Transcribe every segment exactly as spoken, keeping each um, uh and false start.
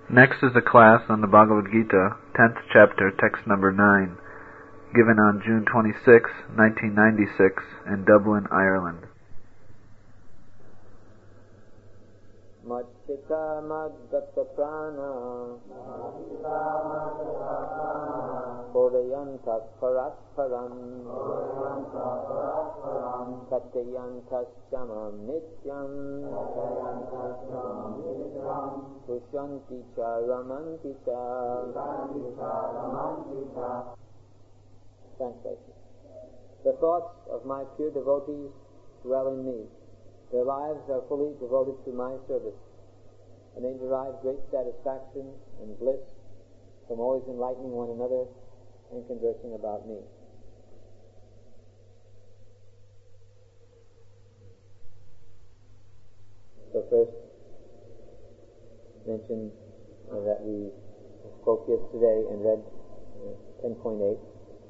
Next is a class on the Bhagavad Gita, tenth chapter, text number nine, given on June twenty-sixth, nineteen ninety-six, in Dublin, Ireland. Machita Madgata Prana Hodayantas Parasparam Katayantas Chamam Nityam Sushanti Cha Ramanti Cha. Translation. The thoughts of my pure devotees dwell in me. Their lives are fully devoted to my service, and they derive great satisfaction and bliss from always enlightening one another and conversing about me. So first, mention uh, that we spoke yesterday and read uh, ten point eight,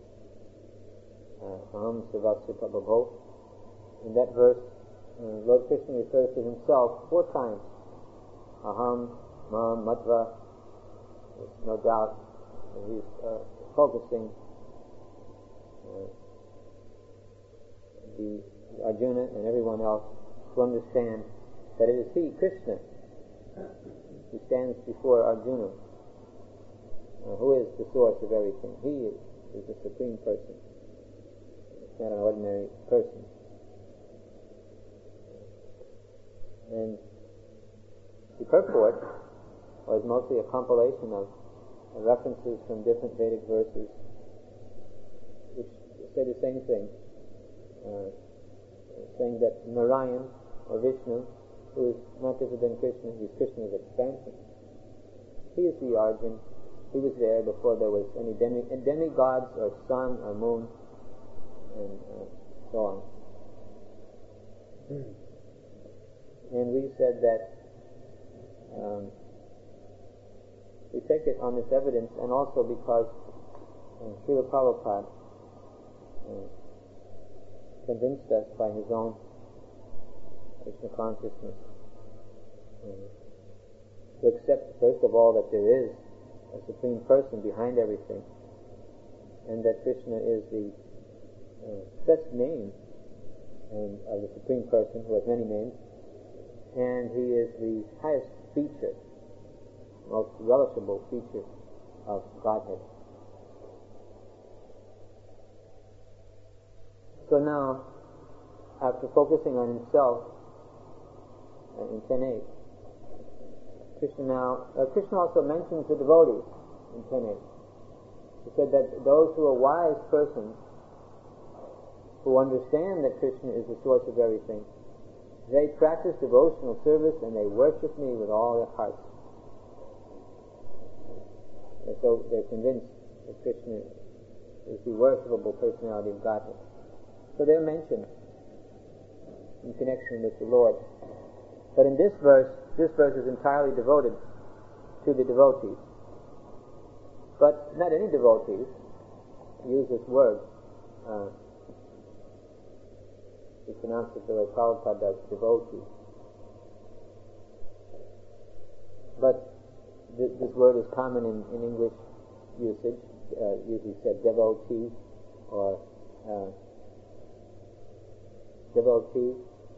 uh, Aham Sarvasya Prabhavo. In that verse, Uh, Lord Krishna refers to himself four times. Aham, Mam, Matva. There's no doubt that he's uh, focusing uh, the Arjuna and everyone else to understand that it is he, Krishna, who stands before Arjuna, uh, who is the source of everything. He is, is the Supreme Person. It's not an ordinary person. And the purport was mostly a compilation of references from different Vedic verses which say the same thing, uh, saying that Narayan, or Vishnu, who is not different than Krishna, he's Krishna's expansion. He is the Arjun. He was there before there was any demi- demigods or sun or moon and uh, so on. And we said that um, we take it on this evidence, and also because uh, Srila Prabhupada uh, convinced us by his own Krishna consciousness uh, to accept, first of all, that there is a Supreme Person behind everything, and that Krishna is the uh, best name and, of the Supreme Person, who has many names. And he is the highest feature, most relishable feature of Godhead. So now, after focusing on himself uh, in ten eight, Krishna now, uh, Krishna also mentions the devotees in ten eight. He said that those who are wise persons, who understand that Krishna is the source of everything, they practice devotional service and they worship me with all their hearts. And so they're convinced that Krishna is the worshipable personality of Godhead. So they're mentioned in connection with the Lord. But in this verse, this verse is entirely devoted to the devotees. But not any devotees use this word. Uh, We pronounce it the way Prabhupada does, devotee. But th- this word is common in, in English usage, uh, usually said devotee or uh, devotee.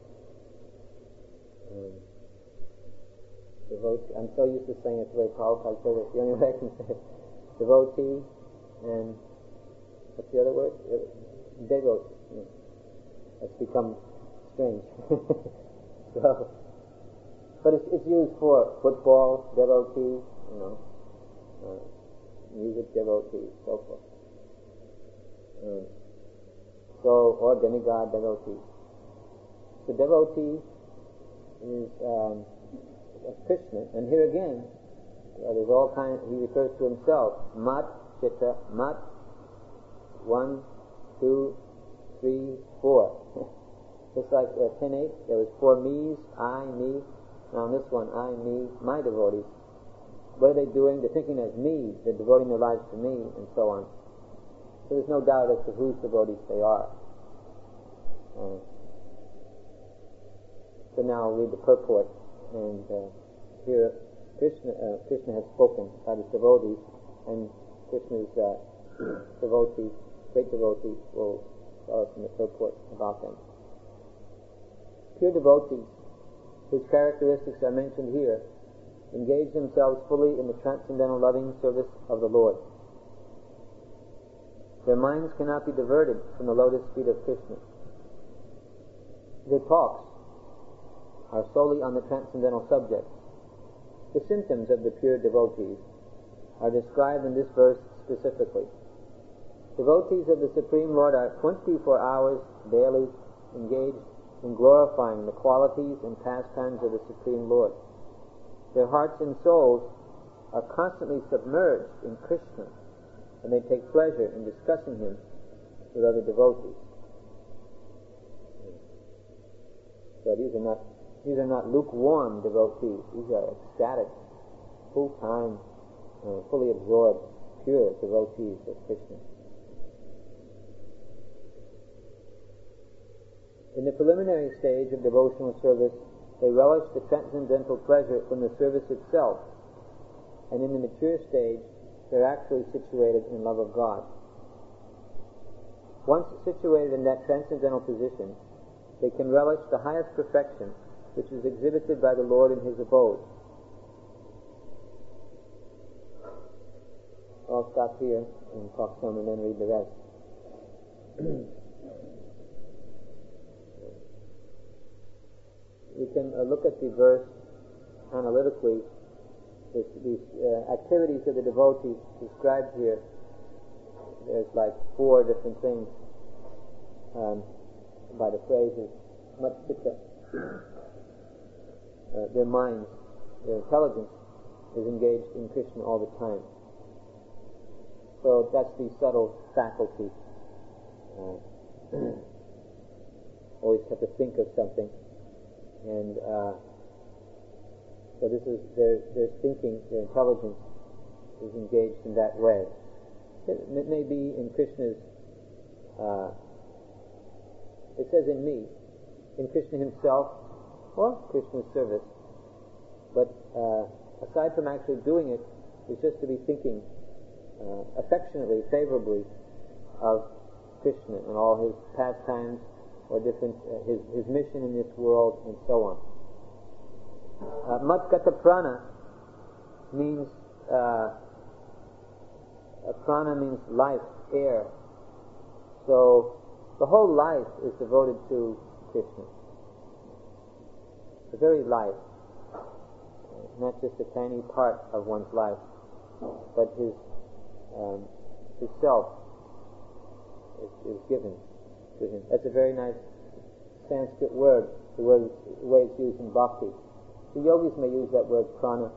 Um, devotee. I'm so used to saying it the way Prabhupada says it. The only way I can say it. Devotee and what's the other word? Devotee. Yeah. It's become strange. so, but it's, it's used for football, devotee, you know, uh, music devotee, so forth. Um, so, or demigod devotee. So devotee is um, Krishna, and here again, uh, there's all kinds. He refers to himself. Mat, Chitta, Mat. One, two, three, four. Just like uh, ten eight, there was four me's, I, me. Now in this one, I, me, my devotees. What are they doing? They're thinking of me. They're devoting their lives to me, and so on. So there's no doubt as to whose devotees they are. Uh, so now I'll read the purport, and uh, here Krishna, uh, Krishna has spoken about his devotees, and Krishna's uh, devotees, great devotees, will tell us in the purport about them. Pure devotees, whose characteristics are mentioned here, engage themselves fully in the transcendental loving service of the Lord. Their minds cannot be diverted from the lotus feet of Krishna. Their talks are solely on the transcendental subjects. The symptoms of the pure devotees are described in this verse specifically. Devotees of the Supreme Lord are twenty-four hours daily engaged in glorifying the qualities and pastimes of the Supreme Lord. Their hearts and souls are constantly submerged in Krishna, and they take pleasure in discussing him with other devotees. So these are not these are not lukewarm devotees. These are ecstatic, full-time, uh, fully absorbed, pure devotees of Krishna. In the preliminary stage of devotional service, they relish the transcendental pleasure from the service itself, and in the mature stage, they're actually situated in love of God. Once situated in that transcendental position, they can relish the highest perfection which is exhibited by the Lord in his abode. I'll stop here and talk some and then read the rest. We can uh, look at the verse analytically. This, these uh, activities of the devotees described here, there's like four different things um, by the phrases. Much chitta. Uh, their minds, their intelligence is engaged in Krishna all the time. So that's the subtle faculty. Uh, always have to think of something. And uh, so this is their, their thinking, their intelligence is engaged in that way. It, it may be in Krishna's, uh, it says in me, in Krishna himself, or Krishna's service. But uh, aside from actually doing it, it's just to be thinking uh, affectionately, favorably of Krishna and all his pastimes, or different uh, his his mission in this world, and so on. Uh, Matgata prana means uh, prana means life, air. So the whole life is devoted to Krishna. The very life, not just a tiny part of one's life, but his um, his self is, is given to him. That's a very nice Sanskrit word, the word the way it's used in bhakti. The yogis may use that word prana.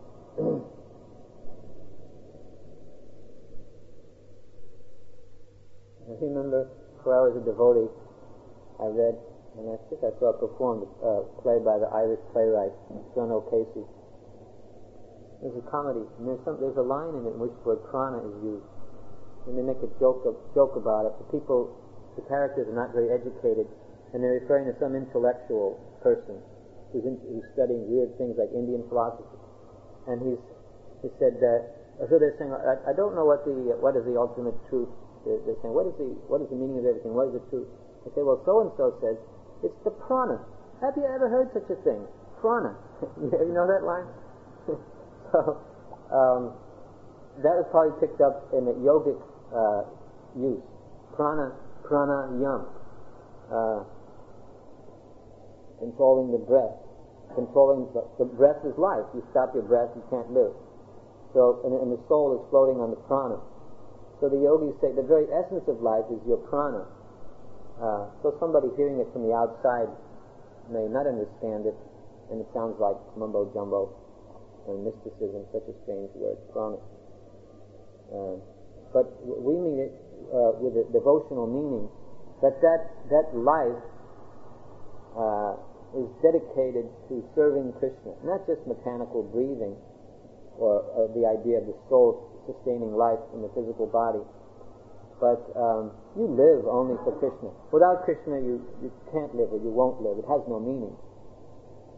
I remember where I was a devotee, I read, and I think I saw it performed, uh, play by the Irish playwright John O'Casey. There's a comedy, and there's some there's a line in it in which the word prana is used, and they make a joke of, joke about it. The people, the characters are not very educated, and they're referring to some intellectual person who's, in, who's studying weird things like Indian philosophy, and he's he said that. So they're saying, I, I don't know what the what is the ultimate truth. They're, they're saying, what is the what is the meaning of everything? What is the truth? They say, well, so and so says it's the prana. Have you ever heard such a thing? Prana. You know that line? So um, that was probably picked up in the yogic uh, use. Prana, pranayam. Uh, controlling the breath. Controlling the, the breath is life. You stop your breath, you can't live. So, and, and the soul is floating on the prana. So the yogis say the very essence of life is your prana. Uh, so somebody hearing it from the outside may not understand it, and it sounds like mumbo jumbo and mysticism, such a strange word, prana. Uh, but we mean it uh, with a devotional meaning, that that, that life uh, is dedicated to serving Krishna, not just mechanical breathing or, or the idea of the soul sustaining life in the physical body, but um, you live only for Krishna. Without Krishna, you, you can't live, or you won't live. It has no meaning. Uh,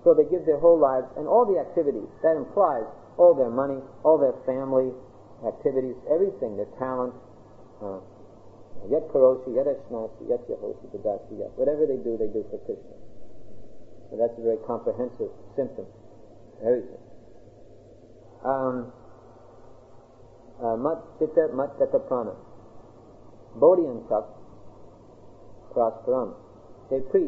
So they give their whole lives and all the activities. That implies all their money, all their family activities, everything, their talent. Uh, Yet karoshi, yet ashnasi, yet yahoshi, tadasi, yet. Whatever they do, they do for Krishna. So that's a very comprehensive symptom. Everything. Um, uh, mat chitta, mat gata prana. Bodhiantak prasparam. They preach.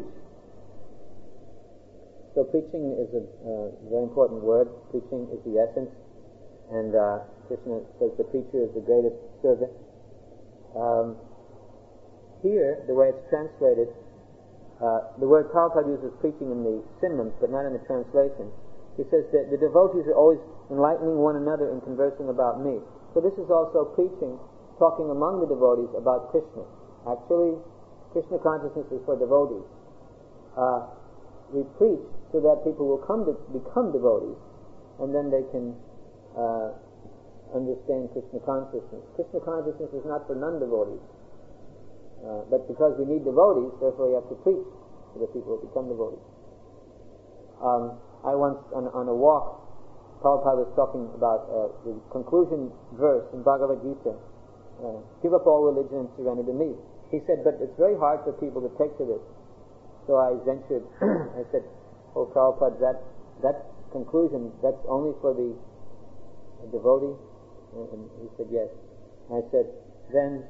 So preaching is a uh, very important word. Preaching is the essence. And uh, Krishna says the preacher is the greatest servant. Um, Here, the way it's translated, uh, the word Prabhupada uses preaching in the synonyms, but not in the translation. He says that the devotees are always enlightening one another and conversing about me. So this is also preaching, talking among the devotees about Krishna. Actually, Krishna consciousness is for devotees. Uh, we preach so that people will come to become devotees, and then they can uh, understand Krishna consciousness. Krishna consciousness is not for non-devotees. Uh, but because we need devotees, therefore we have to preach so that people will become devotees. Um, I once, on, on a walk, Prabhupada was talking about uh, the conclusion verse in Bhagavad Gita, uh, give up all religion and surrender to me. He said, but it's very hard for people to take to this. So I ventured, I said, oh Prabhupada, that, that conclusion, that's only for the devotee? And he said, yes. And I said, then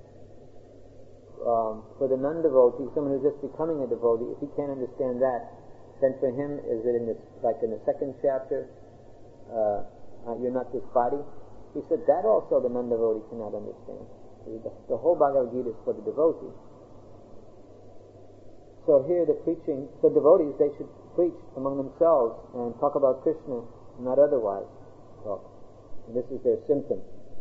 Um, for the non-devotee, someone who's just becoming a devotee, if he can't understand that, then for him, is it in this, like in the second chapter, uh, uh, you're not this body? He said that also the non-devotee cannot understand. The, the whole Bhagavad Gita is for the devotee. So here the preaching, the devotees, they should preach among themselves and talk about Krishna, not otherwise. Well, and this is their symptom.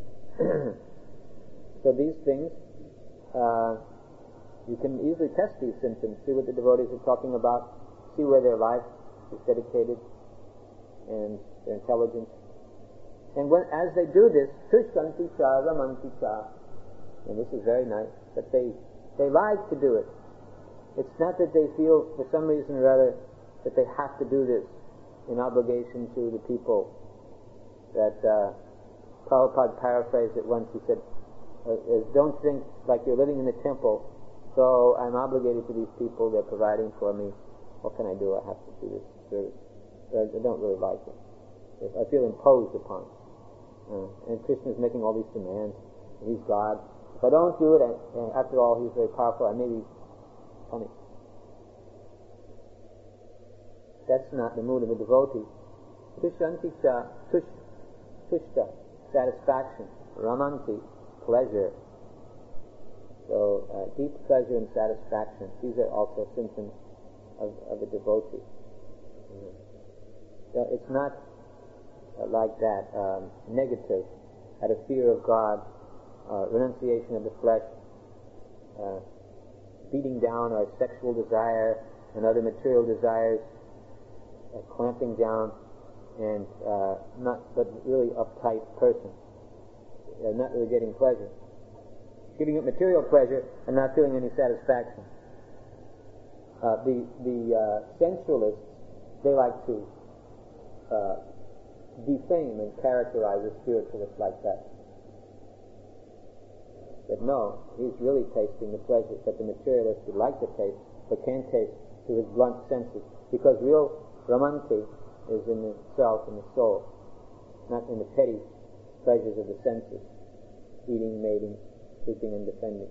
So these things, Uh, you can easily test these symptoms, see what the devotees are talking about, see where their life is dedicated and their intelligence. And when, as they do this, Tushanti cha, Ramanti cha, and this is very nice, that they, they like to do it. It's not that they feel, for some reason or other, that they have to do this in obligation to the people. That uh, Prabhupada paraphrased it once, he said, Uh, is don't think like you're living in the temple, so I'm obligated to these people, they're providing for me. What can I do? I have to do this service. I, I don't really like it. I feel imposed upon. Uh, and Krishna is making all these demands. And he's God. If I don't do it, I, and after all, he's very powerful, I may be punished. That's not the mood of a devotee. Tushanti cha, tush, tushta, satisfaction. Ramanti, pleasure. So uh, deep pleasure and satisfaction, these are also symptoms of, of a devotee. Mm-hmm. So it's not uh, like that um, negative, out of fear of God, uh, renunciation of the flesh, uh, beating down our sexual desire and other material desires, uh, clamping down, and uh, not but really uptight person. Uh, not really getting pleasure. Giving up material pleasure and not feeling any satisfaction. Uh, the the uh, sensualists, they like to uh, defame and characterize a spiritualist like that. But no, he's really tasting the pleasures that the materialist would like to taste, but can't taste through his blunt senses. Because real Ramanti is in the self, in the soul, not in the petty pleasures of the senses, eating, mating, sleeping, and defending.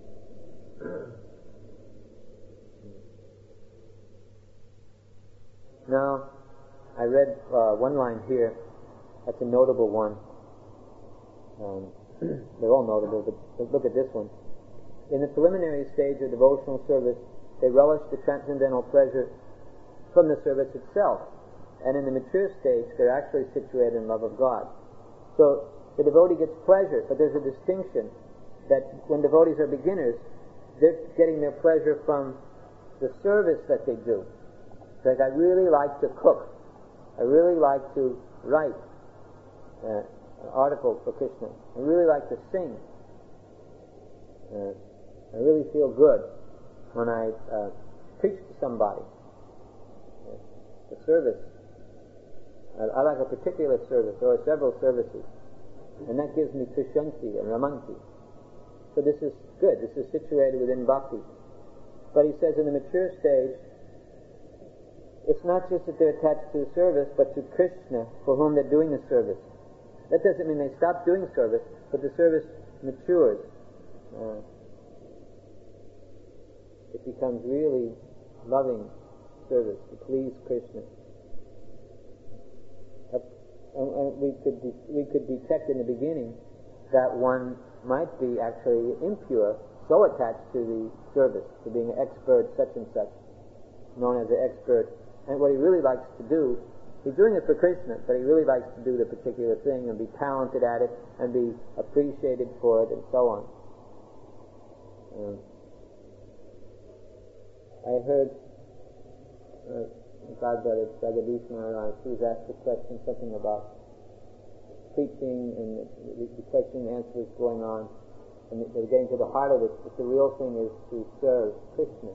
Now, I read uh, one line here, that's a notable one. Um, they're all notable, but look at this one. In the preliminary stage of devotional service, they relish the transcendental pleasure from the service itself. And in the mature stage, they're actually situated in love of God. So, the devotee gets pleasure, but there's a distinction that when devotees are beginners, they're getting their pleasure from the service that they do. It's like, I really like to cook. I really like to write uh, an article for Krishna. I really like to sing. Uh, I really feel good when I uh, preach to somebody. a service. I, I like a particular service or several services, and that gives me Krishanti and Ramanti. So this is good. This is situated within bhakti. But he says in the mature stage, it's not just that they're attached to the service, but to Krishna for whom they're doing the service. That doesn't mean they stop doing service, but the service matures. Uh, it becomes really loving service to please Krishna. Uh, and, and we could de- we could detect in the beginning that one might be actually impure, so attached to the service, to being an expert such and such, known as an expert. And what he really likes to do, he's doing it for Krishna, but he really likes to do the particular thing and be talented at it and be appreciated for it and so on. Um, I heard uh, God brother Jagadish Maharaj, he was asked a question, something about preaching, and the, the question and answer was going on, and they were getting to the heart of it, but the real thing is to serve Krishna.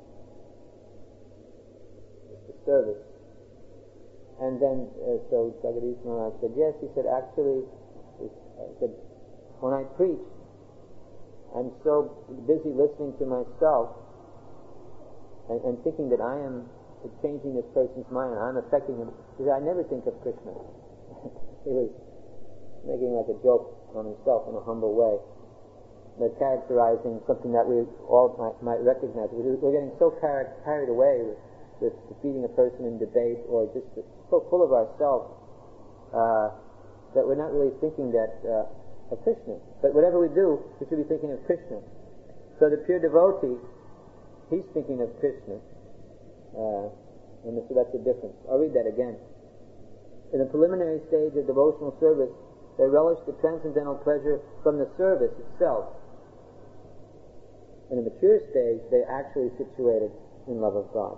It's the service. And then, uh, so Jagadish Maharaj said, yes, he said, actually, he said, when I preach, I'm so busy listening to myself and, and thinking that I am changing this person's mind and I'm affecting him. He said, I never think of Krishna. He was making like a joke on himself in a humble way, but characterizing something that we all might, might recognize. We're getting so car- carried away with, with defeating a person in debate, or just so full of ourselves uh, that we're not really thinking that uh, of Krishna. But whatever we do, we should be thinking of Krishna. So the pure devotee, he's thinking of Krishna. Uh, and so that's the difference. I'll read that again. In the preliminary stage of devotional service, they relish the transcendental pleasure from the service itself. In the mature stage, they're actually situated in love of God.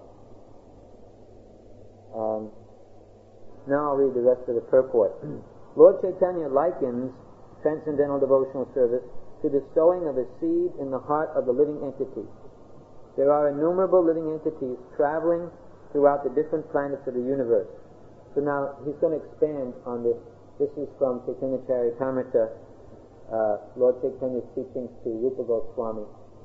Um, now I'll read the rest of the purport. Lord Chaitanya likens transcendental devotional service to the sowing of a seed in the heart of the living entity. There are innumerable living entities traveling throughout the different planets of the universe. So now he's going to expand on this. This is from Chaitanya Charitamrita, uh, Lord Chaitanya's teachings to Rupa Goswami.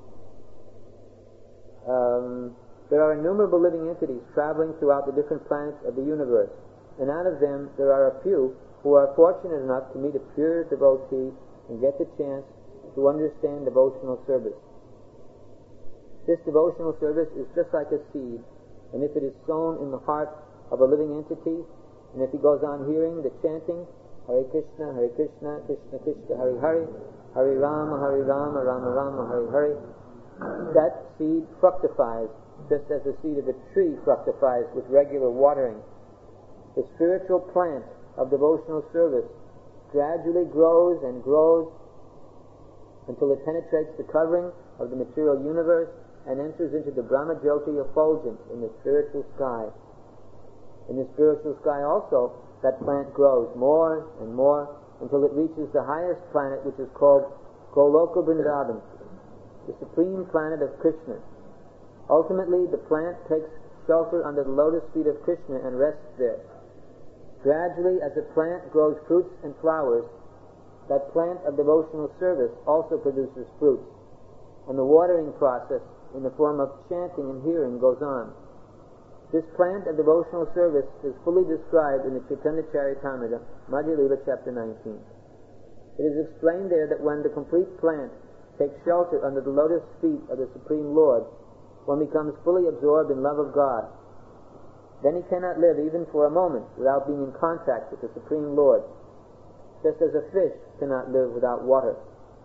Um, there are innumerable living entities traveling throughout the different planets of the universe, and out of them there are a few who are fortunate enough to meet a pure devotee and get the chance to understand devotional service. This devotional service is just like a seed, and if it is sown in the heart of a living entity, and if he goes on hearing the chanting, Hare Krishna, Hare Krishna, Krishna Krishna, Hare Hare, Hare Rama, Hare Rama, Rama Rama, Hare Hare, that seed fructifies just as the seed of a tree fructifies with regular watering. The spiritual plant of devotional service gradually grows and grows until it penetrates the covering of the material universe and enters into the Brahma Jyoti effulgence in the spiritual sky. In the spiritual sky also, that plant grows more and more until it reaches the highest planet, which is called Goloka Vrindavan, the supreme planet of Krishna. Ultimately, the plant takes shelter under the lotus feet of Krishna and rests there. Gradually, as the plant grows fruits and flowers, that plant of devotional service also produces fruits, and the watering process in the form of chanting and hearing goes on. This plant of devotional service is fully described in the Chaitanya Charitamrita, Madhya Lila, chapter nineteen. It is explained there that when the complete plant takes shelter under the lotus feet of the Supreme Lord, one becomes fully absorbed in love of God. Then he cannot live even for a moment without being in contact with the Supreme Lord, just as a fish cannot live without water.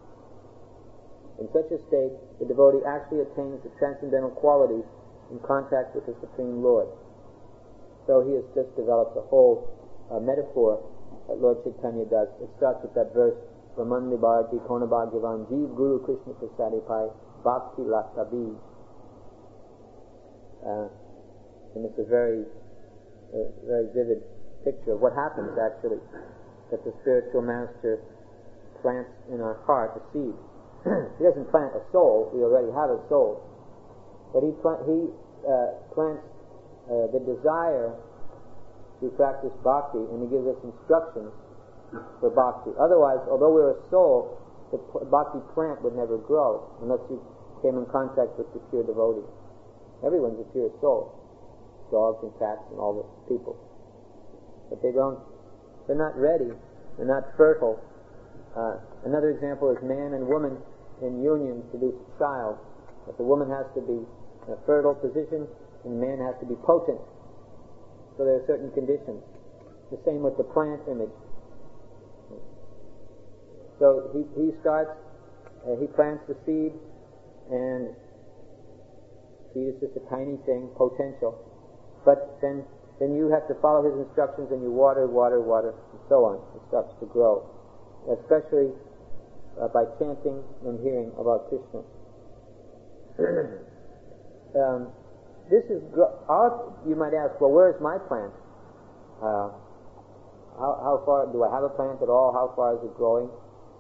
In such a state, the devotee actually attains the transcendental qualities in contact with the Supreme Lord. So he has just developed a whole uh, metaphor that Lord Chaitanya does. It starts with that verse, Raman Nibarti Kona Bhagyavan Jeev Guru Krishna Prasadipai Bhakti Lasabi. Uh, and it's a very, uh, very vivid picture of what happens actually, that the spiritual master plants in our heart a seed. He doesn't plant a soul, we already have a soul. But he, plant, he uh, plants uh, the desire we practice bhakti, and he gives us instructions for bhakti. Otherwise, although we're a soul, the bhakti plant would never grow unless you came in contact with the pure devotee. Everyone's a pure soul, dogs and cats and all the people, but they don't. They're not ready. They're not fertile. Uh, another example is man and woman in union produce a child, but the woman has to be in a fertile position, and the man has to be potent. So there are certain conditions. The same with the plant image. So he, he starts, uh, he plants the seed, and seed is just a tiny thing, potential. But then, then you have to follow his instructions, and you water, water, water, and so on. It starts to grow, especially uh, by chanting and hearing about Krishna. um, this is gro- our, you might ask, well, where is my plant? Uh, how, how far do I have a plant at all? How far is it growing?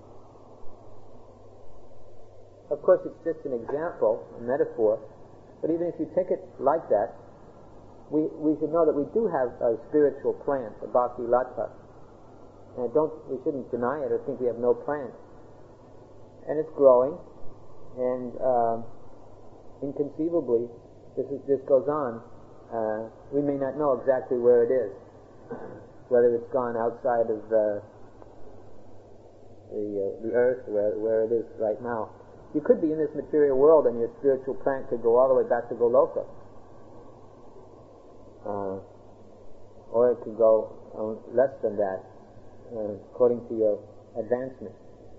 Of course, it's just an example, a metaphor. But even if you take it like that, we we should know that we do have a spiritual plant, a bhakti lata. And don't we shouldn't deny it or think we have no plant. And it's growing, and uh, inconceivably, this is, this goes on. Uh, we may not know exactly where it is, whether it's gone outside of uh, the uh, the earth, where where it is right now. You could be in this material world, and your spiritual plant could go all the way back to Goloka. Uh, or it could go uh, less than that, uh, according to your advancement.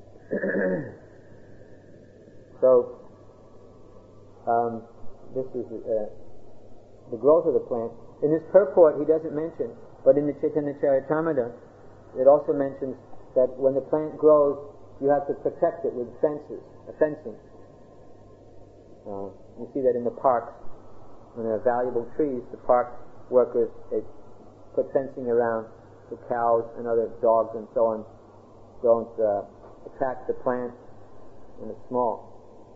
So, um, this is uh, the growth of the plant. In this purport, he doesn't mention, but in the Chaitanya Charitamrita, it also mentions that when the plant grows, you have to protect it with fences, a fencing. Uh, you see that in the parks. When there are valuable trees, the park workers, they put fencing around the cows and other dogs and so on don't uh, attack the plant when it's small.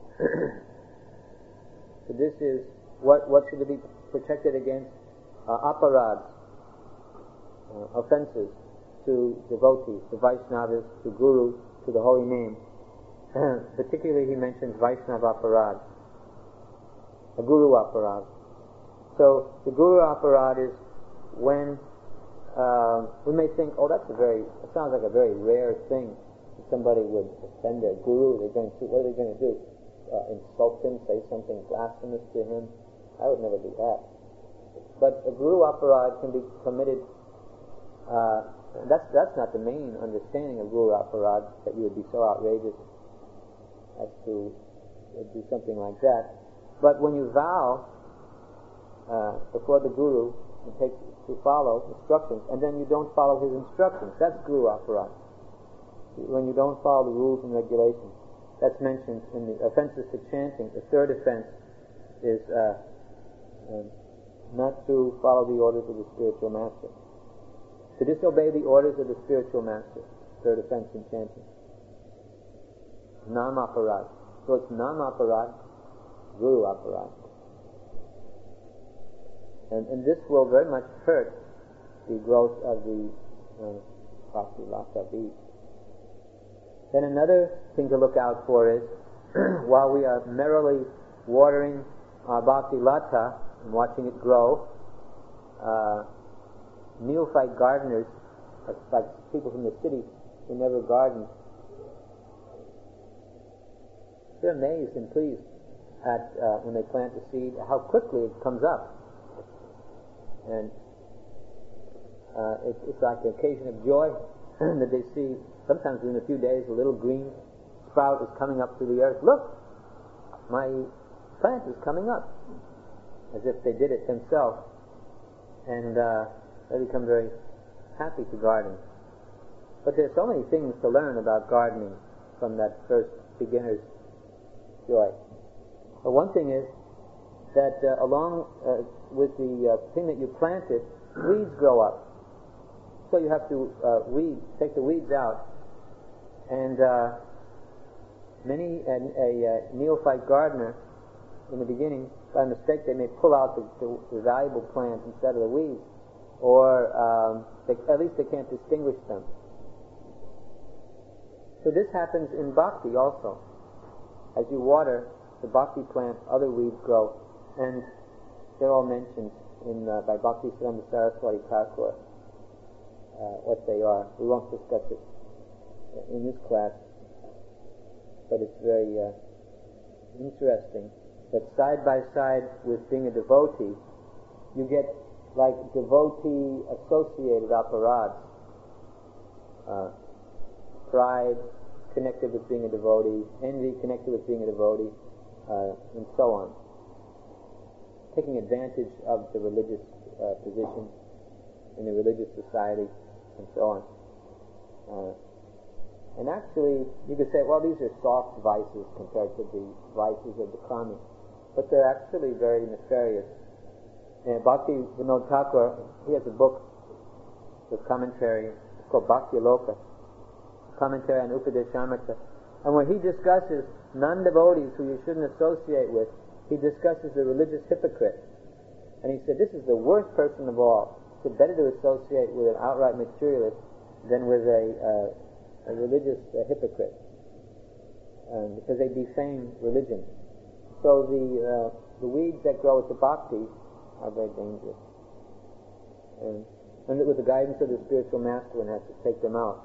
So this is, what, what should it be protected against? Uh, aparads, uh, offenses to devotees, to Vaishnavas, to Guru, to the holy name. Particularly he mentions Vaishnava aparad, a Guru aparad. So the Guru aparad is when uh, we may think, oh, that's a very, it sounds like a very rare thing. If somebody would offend their Guru, they're going to, what are they going to do? Uh, insult him, say something blasphemous to him? I would never do that. But a Guru aparad can be committed. Uh, that's that's not the main understanding of Guru aparad, that you would be so outrageous as to uh, do something like that. But when you vow uh, before the Guru and take to follow instructions, and then you don't follow his instructions, that's Guru aparad. When you don't follow the rules and regulations, that's mentioned in the offenses to chanting. The third offense is uh, uh, not to follow the orders of the spiritual master. To disobey the orders of the spiritual master. Third offense in chanting. Nam aparad. So it's nam aparad, Guru aparad. And, and this will very much hurt the growth of the uh, bhakti lata bead. Then another thing to look out for is, while we are merrily watering our bhakti lata and watching it grow, uh, neophyte gardeners, like people from the city who never gardened, they're amazed and pleased at uh, when they plant the seed, how quickly it comes up. And uh, it, it's like an occasion of joy that they see. Sometimes within a few days, a little green sprout is coming up through the earth. Look, my plant is coming up, as if they did it themselves. And uh, they become very happy to garden. But there's so many things to learn about gardening from that first beginner's joy. But one thing is that uh, along uh, with the uh, thing that you planted, weeds grow up. So you have to uh, weed, take the weeds out. And uh, many, a, a, a neophyte gardener, in the beginning, by mistake, they may pull out the, the, the valuable plant instead of the weeds. or um, they, at least they can't distinguish them. So this happens in bhakti also. As you water the bhakti plant, other weeds grow, and they're all mentioned in uh, by Bhaktisiddhanta Saraswati Thakur, uh, what they are. We won't discuss it in this class, but it's very uh, interesting that side by side with being a devotee, you get like devotee-associated aparads. Uh, pride connected with being a devotee, envy connected with being a devotee, uh, and so on. Taking advantage of the religious uh, position in the religious society, and so on. Uh, and actually, you could say, well, these are soft vices compared to the vices of the karmic, but they're actually very nefarious. And Bhakti Vinod Thakur, he has a book with commentary, it's called Bhakti Loka, commentary on Upadeshamrita, and where he discusses non-devotees who you shouldn't associate with, he discusses the religious hypocrite. And he said, this is the worst person of all. It's better to associate with an outright materialist than with a, uh, a religious uh, hypocrite, um, because they defame religion. So the uh, the weeds that grow with the bhakti are very dangerous. And, and with the guidance of the spiritual master, one has to take them out.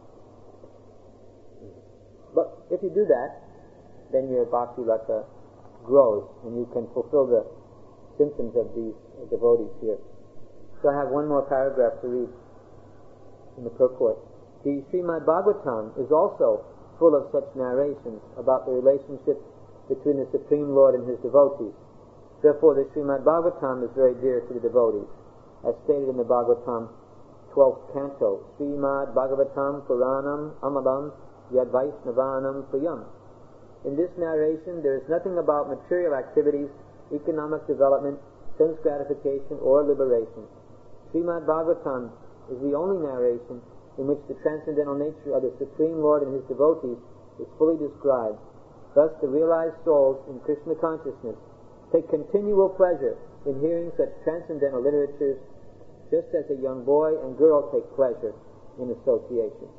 But if you do that, then your bhakti lata grows, and you can fulfill the symptoms of these devotees here. So I have one more paragraph to read in the purport. The Srimad Bhagavatam is also full of such narrations about the relationship between the Supreme Lord and His devotees. Therefore, the Srimad Bhagavatam is very dear to the devotees, as stated in the Bhagavatam twelfth canto, Srimad Bhagavatam Puranam Amalam Yad Vaisnavanam Priyam. In this narration, there is nothing about material activities, economic development, sense gratification, or liberation. Srimad Bhagavatam is the only narration in which the transcendental nature of the Supreme Lord and His devotees is fully described. Thus, the realized souls in Krishna consciousness take continual pleasure in hearing such transcendental literatures, just as a young boy and girl take pleasure in association.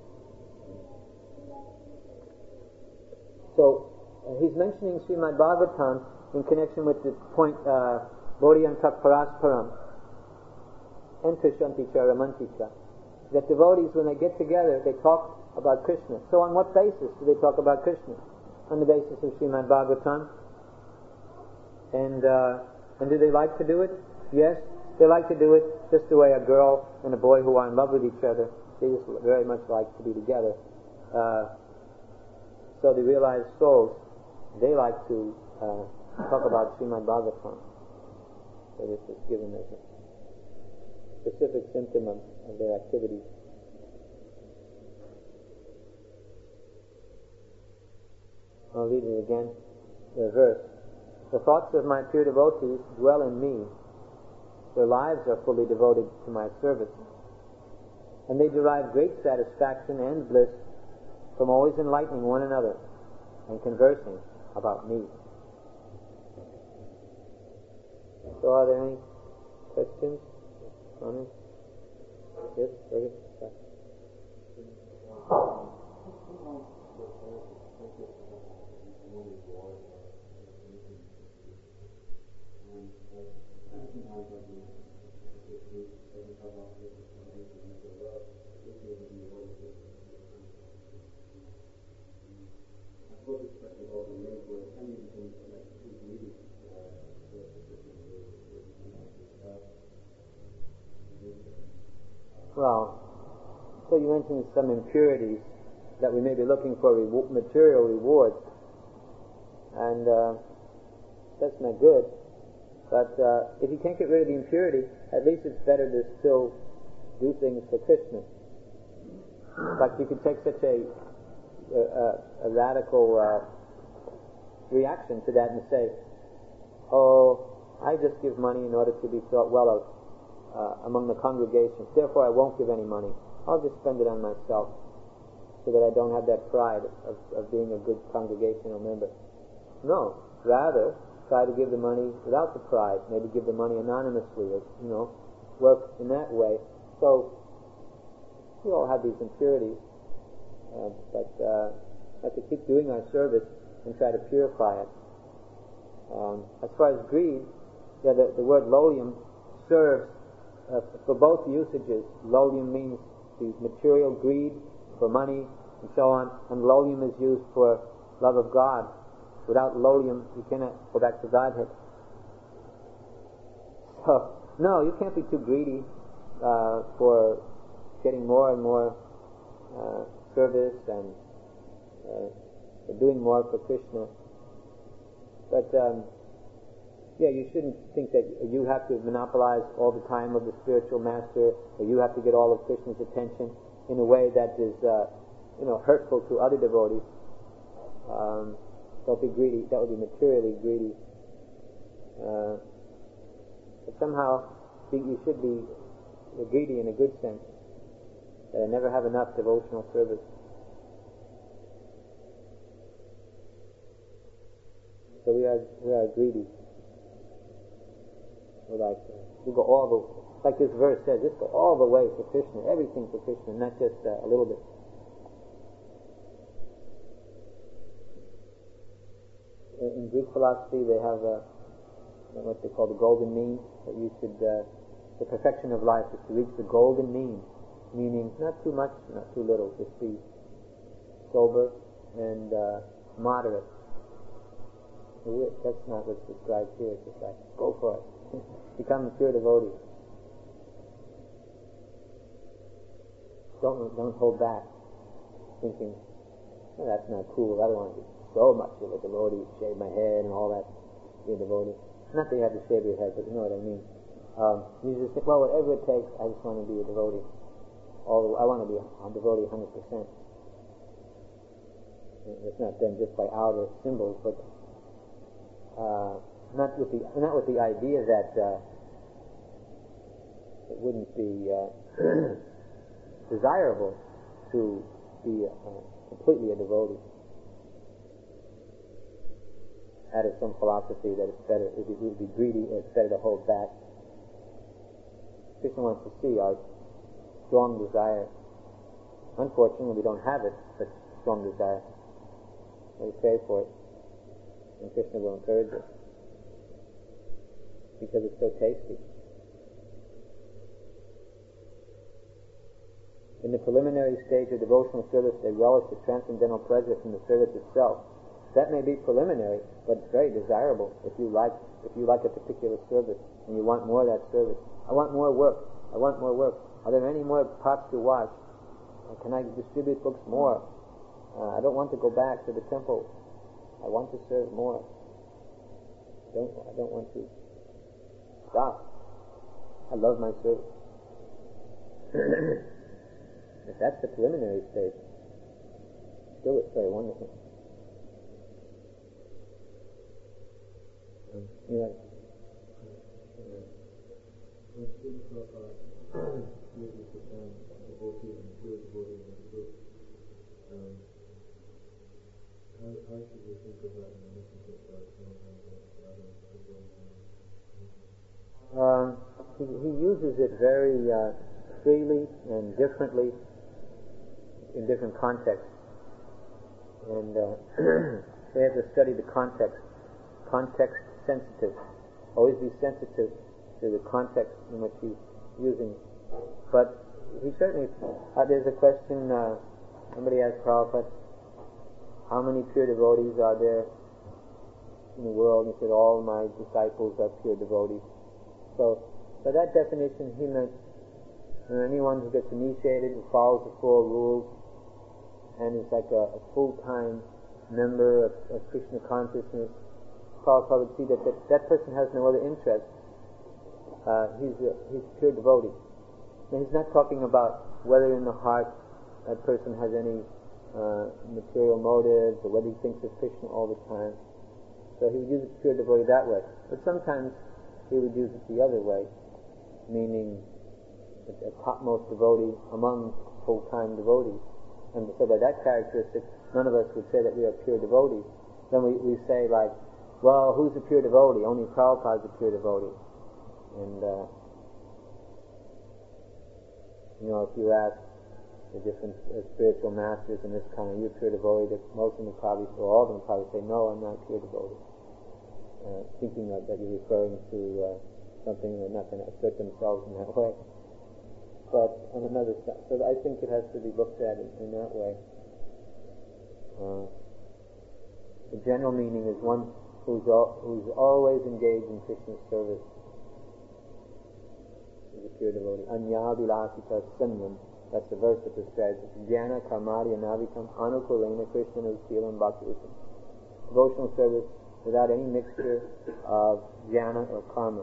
So, uh, he's mentioning Srimad Bhagavatam in connection with the point, uh, Bodhiyantak Parasparam, Entashanti cha Ramanti cha, that devotees, when they get together, they talk about Krishna. So on what basis do they talk about Krishna? On the basis of Srimad Bhagavatam. And, uh, and do they like to do it? Yes, they like to do it just the way a girl and a boy who are in love with each other, they just very much like to be together. Uh, so the realized souls, they like to uh, talk about Srimad Bhagavatam. So this is given as a specific symptom of, of their activities. I'll read it again, the verse. The thoughts of my pure devotees dwell in me. Their lives are fully devoted to my service. And they derive great satisfaction and bliss from always enlightening one another and conversing about me. So are there any questions? Comments? Yes, very good. Well, so you mentioned some impurities that we may be looking for re- material rewards, and uh, that's not good. But uh, if you can't get rid of the impurity, at least it's better to still do things for Krishna. Like you could take such a a, a radical uh, reaction to that and say, "Oh, I just give money in order to be thought well of uh, among the congregation. Therefore, I won't give any money. I'll just spend it on myself, so that I don't have that pride of, of being a good congregational member." No, rather try to give the money without the pride. Maybe give the money anonymously, or, you know, work in that way. So we all have these impurities, uh, but uh, have to keep doing our service and try to purify it. Um, as far as greed, yeah, the, the word lolium serves uh, for both usages. Lolium means the material greed for money and so on, and lolium is used for love of God. Without lolium, you cannot go back to Godhead. So, no, you can't be too greedy uh, for getting more and more uh, service and uh, doing more for Krishna. But, um, yeah, you shouldn't think that you have to monopolize all the time of the spiritual master, or you have to get all of Krishna's attention in a way that is, uh, you know, hurtful to other devotees. Um, don't be greedy. That would be materially greedy. Uh, but somehow, you should be greedy in a good sense. That I never have enough devotional service. So we are we are greedy. We like we go all the like this verse says. Just go all the way for Krishna, everything for Krishna, not just uh, a little bit. In Greek philosophy, they have uh, what they call the golden mean. That you should uh, the perfection of life is to reach the golden mean, meaning not too much, not too little. Just be sober and uh, moderate. That's not what's described here. It's just like, go for it. Become a pure devotee. Don't don't hold back, thinking, oh, that's not cool. I don't want to be so much of a devotee, shave my head and all that, be a devotee. Not that you have to shave your head, but you know what I mean. Um, you just think, well, whatever it takes, I just want to be a devotee. All I want to be a devotee one hundred percent. It's not done just by outer symbols, but Uh, not with the not with the idea that uh, it wouldn't be uh, desirable to be uh, completely a devotee. Out of some philosophy that it's better, it would be greedy, or it's better to hold back. Krishna wants to see our strong desire. Unfortunately, we don't have it, but strong desire. We pray for it. And Krishna will encourage us because it's so tasty. In the preliminary stage of devotional service, they relish the transcendental pleasure from the service itself. That may be preliminary, but it's very desirable if you like if you like a particular service and you want more of that service. I want more work. I want more work. Are there any more pots to wash? Or can I distribute books more? Uh, I don't want to go back to the temple. I want to serve more. I don't, I don't want to stop. I love my service. If that's the preliminary stage, still it's very wonderful. Um, you know, How, how should we think of that in the relationship to um, he, he uses it very uh, freely and differently in different contexts. And uh, we have to study the context. Context sensitive. Always be sensitive to the context in which he's using. But he certainly, uh, there's a question, uh, somebody asked Prabhupada, how many pure devotees are there in the world? And he said, all my disciples are pure devotees. So, by that definition, he meant uh, anyone who gets initiated, who follows the four rules, and is like a, a full-time member of, of Krishna consciousness. Prabhupada would see that, that that person has no other interest. Uh, he's a, he's a pure devotee. And he's not talking about whether in the heart that person has any Uh, material motives, or whether he thinks of Krishna all the time. So he would use it pure devotee that way. But sometimes he would use it the other way, meaning a, a topmost devotee among full-time devotees. And so by that characteristic, none of us would say that we are pure devotees. Then we, we say like, well, who's a pure devotee? Only Prabhupada's a pure devotee. And uh, You know, if you ask the different uh, spiritual masters in this kind, are you a pure devotee? That most of them would probably, or all of them would probably say, no, I'm not a pure devotee. Uh, thinking of, that you're referring to uh, something, they're not going to assert themselves in that way. But on another side, so I think it has to be looked at in, in that way. Uh, the general meaning is one who's al- who's always engaged in Krishna's service is a pure devotee. Anya vilasita sanyam. That's the verse that describes it. Jnana karmadi anavikam anukulena Krishna usilam bhakti. Devotional service without any mixture of jnana or karma.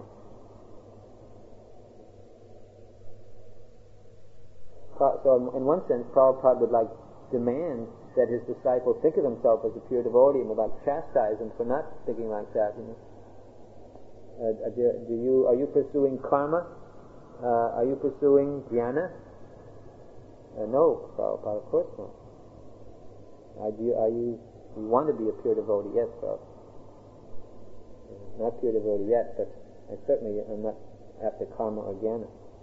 So in one sense, Prabhupada would like demand that his disciples think of himself as a pure devotee and would like chastise him for not thinking like that. You know? uh, do, do you are you pursuing karma? Uh, are you pursuing jnana? Uh, no, Prabhupada, of course not. Are you, are you, you want to be a pure devotee? Yes, Prabhupada. Not pure devotee yet, but I certainly am not after karma or jnana.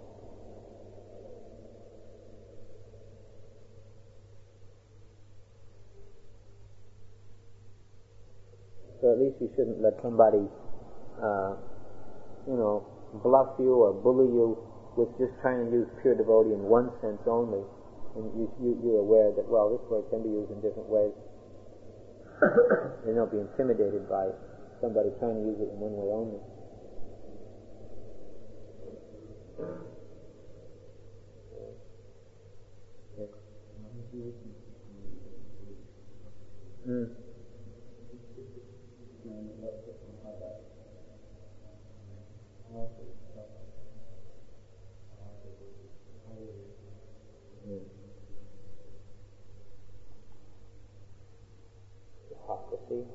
So at least you shouldn't let somebody, uh, you know, bluff you or bully you with just trying to use pure devotee in one sense only. And you, you, you're aware that, well, this word can be used in different ways. And don't be intimidated by somebody trying to use it in one way only. Mm. Hypocrisy.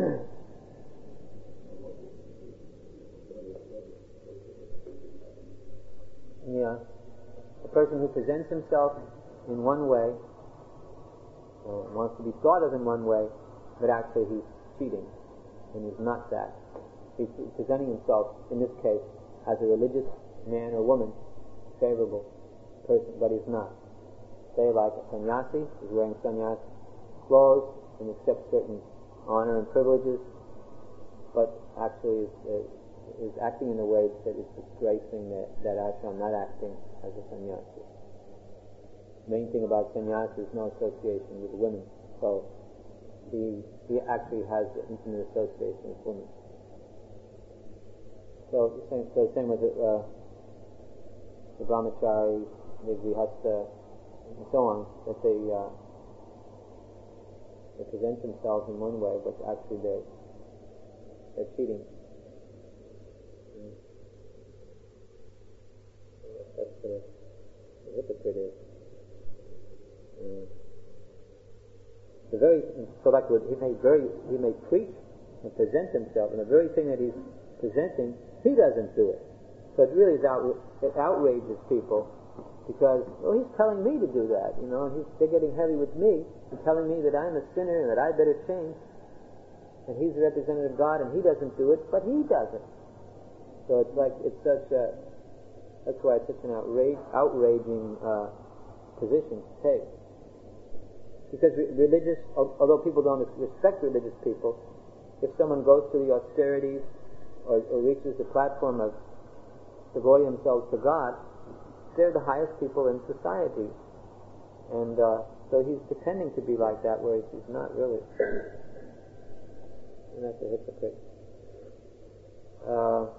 Yeah. A person who presents himself in one way, or wants to be thought of in one way, but actually he's cheating, and he's not that. He's presenting himself, in this case, as a religious man or woman, favorable person, but he's not. Say like a sannyasi, he's wearing sannyasi clothes and accepts certain honor and privileges, but actually is, is, is acting in a way that is disgracing that, that ashram, not acting as a sannyasi. Main thing about sannyasi is no association with women, so he he actually has intimate association with women. So the same, so the same with the, uh, the brahmachari, the grihastha, and so on, that they uh, they present themselves in one way, but actually they're they're cheating. Mm. That's what a hypocrite is. Mm. The very so like he may very he may preach and present himself, and the very thing that he's presenting, he doesn't do it. So it really is out, it outrages people, because well, he's telling me to do that, you know, and he's, they're getting heavy with me and telling me that I'm a sinner and that I better change. And he's the representative of God, and he doesn't do it, but he does it. So it's like it's such a that's why it's such an outrage, outraging uh, position to take. Because re- religious, although people don't respect religious people, if someone goes to the austerities or, or reaches the platform of devoting themselves to God, they're the highest people in society. And uh, so he's pretending to be like that, whereas he's not really. And that's a hypocrite. Uh,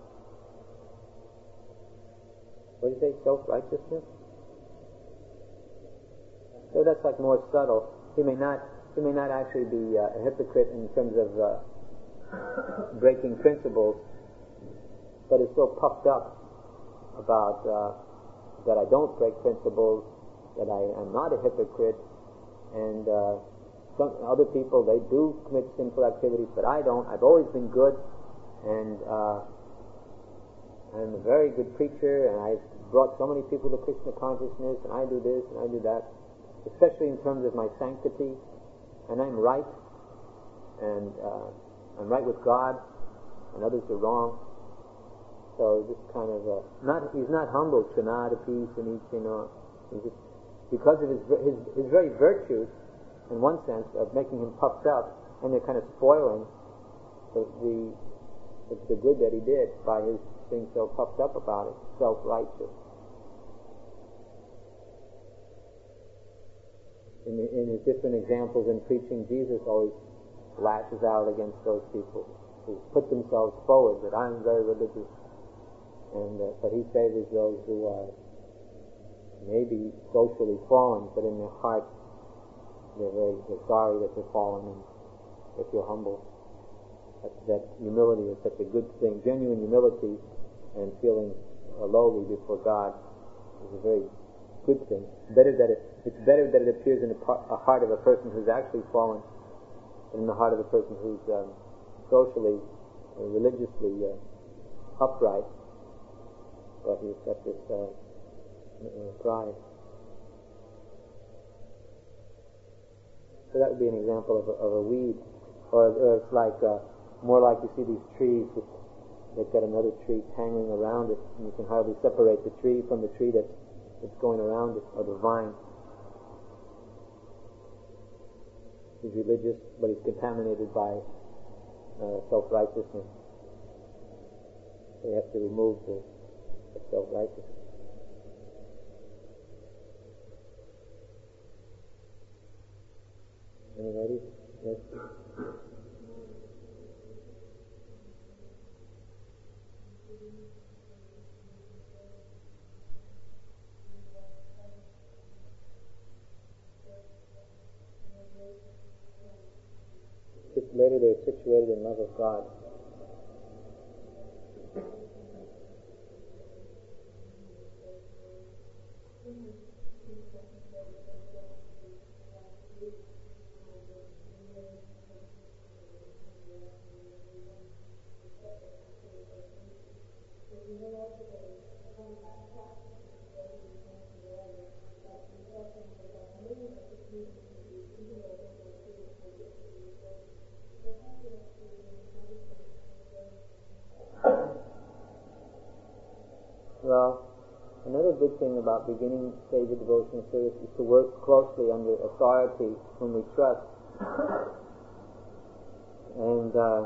what do you say? Self-righteousness? So that's like more subtle. He may not. He may not actually be uh, a hypocrite in terms of uh, breaking principles, but is so puffed up about uh, that I don't break principles, that I am not a hypocrite, and uh, some other people, they do commit sinful activities, but I don't. I've always been good, and uh, I'm a very good preacher, and I've brought so many people to Krishna consciousness, and I do this and I do that, especially in terms of my sanctity, and I'm right, and uh, I'm right with God, and others are wrong. So this kind of uh, not he's not humble, Trinadapi, Sanichino, He's just, because of his, his his very virtues, in one sense, of making him puffed up, and they're kind of spoiling the the, the, the good that he did by his being so puffed up about it, self-righteous. In, the, in his different examples in preaching, Jesus always lashes out against those people who put themselves forward, that I'm very religious, and uh, but he favors those who are maybe socially fallen, but in their heart they're very they're sorry that they're fallen, and if you're humble, that, that humility is such a good thing. Genuine humility and feeling uh, lowly before God is a very good thing. Better that it, it's better that it appears in a, par- a heart of a person who's actually fallen than in the heart of a person who's um, socially or religiously uh, upright, but he's got this uh, uh, pride. So that would be an example of a, of a weed, or, or it's like uh, more like you see these trees with, they've got another tree hanging around it, and you can hardly separate the tree from the tree that's that's going around it, or the vine. He's religious, but he's contaminated by uh, self-righteousness. So you have to remove the, the self-righteousness. Anybody? Yes? Later they're situated in love of God. Well, another good thing about beginning stage of devotional service is to work closely under authority whom we trust. And uh,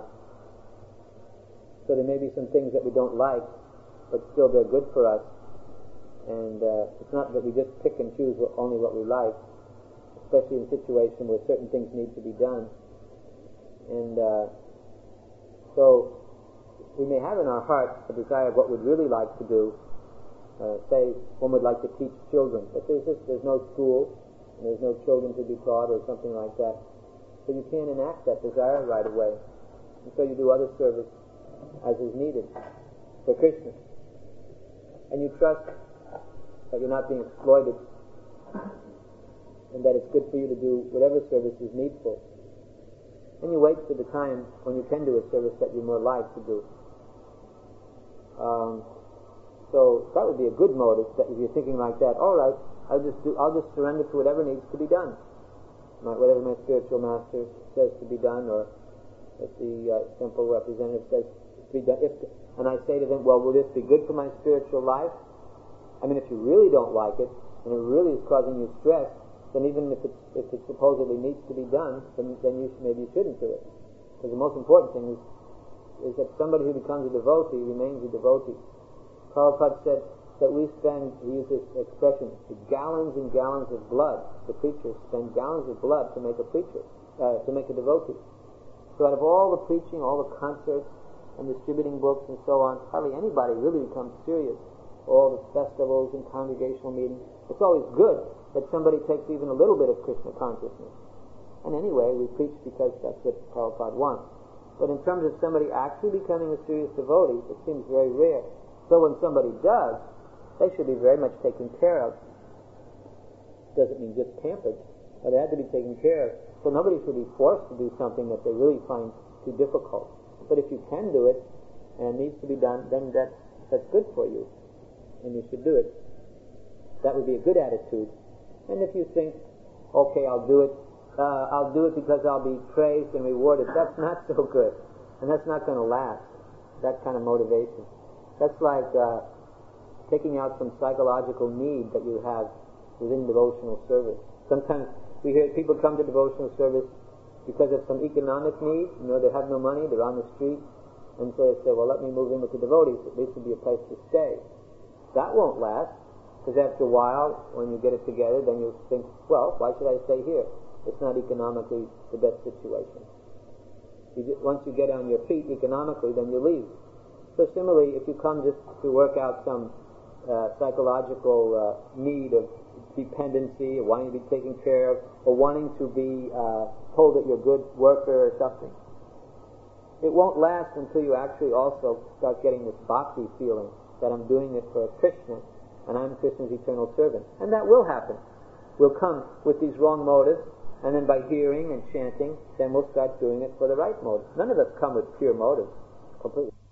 so there may be some things that we don't like, but still they're good for us. And uh, it's not that we just pick and choose only what we like, especially in situations where certain things need to be done. And uh, so we may have in our heart a desire of what we'd really like to do. Uh, say one would like to teach children, but there's just there's no school, and there's no children to be taught or something like that. So you can't enact that desire right away. And so you do other service as is needed for Krishna. And you trust that you're not being exploited, and that it's good for you to do whatever service is needful. And you wait for the time when you can do a service that you're more like to do. Um, so that would be a good motive, that if you're thinking like that, all right, I'll just do, I'll just surrender to whatever needs to be done. My, whatever my spiritual master says to be done, or if the uh, temple representative says to be done. If, and I say to them, well, will this be good for my spiritual life? I mean, if you really don't like it, and it really is causing you stress, then even if it, if it supposedly needs to be done, then, then you should, maybe you shouldn't do it. Because the most important thing is, is that somebody who becomes a devotee remains a devotee. Prabhupada said that we spend, he used this expression, gallons and gallons of blood. The preachers spend gallons of blood to make a preacher, uh, to make a devotee. So out of all the preaching, all the concerts, and distributing books and so on, hardly anybody really becomes serious. All the festivals and congregational meetings, it's always good that somebody takes even a little bit of Krishna consciousness. And anyway, we preach because that's what Prabhupada wants. But in terms of somebody actually becoming a serious devotee, it seems very rare. So when somebody does, they should be very much taken care of. Doesn't mean just pampered, but they have to be taken care of. So nobody should be forced to do something that they really find too difficult. But if you can do it, and it needs to be done, then that's, that's good for you, and you should do it. That would be a good attitude. And if you think, okay, I'll do it, uh, I'll do it because I'll be praised and rewarded, that's not so good. And that's not going to last, that kind of motivation. That's like uh, taking out some psychological need that you have within devotional service. Sometimes we hear people come to devotional service because of some economic need. You know, they have no money, they're on the street, and so they say, well, let me move in with the devotees. At least it'll be a place to stay. That won't last, because after a while, when you get it together, then you'll think, well, why should I stay here? It's not economically the best situation. You just, once you get on your feet economically, then you leave. So similarly, if you come just to work out some uh, psychological uh, need of dependency, or wanting to be taken care of, or wanting to be uh, told that you're a good worker or something, it won't last until you actually also start getting this bhakti feeling that I'm doing this for Krishna, and I'm Krishna's eternal servant. And that will happen. We'll come with these wrong motives, and then by hearing and chanting, then we'll start doing it for the right motive. None of us come with pure motives, completely.